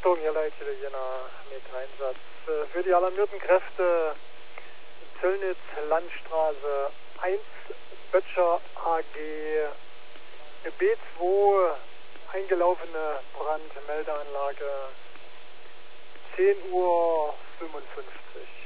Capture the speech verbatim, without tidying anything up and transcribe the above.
Bezogen, hier Leitchen, Jena mit Einsatz. Für die alarmierten Kräfte Zöllnitz, Landstraße eins, Böttcher A G, B zwei, eingelaufene Brandmeldeanlage, zehn Uhr fünfundfünfzig.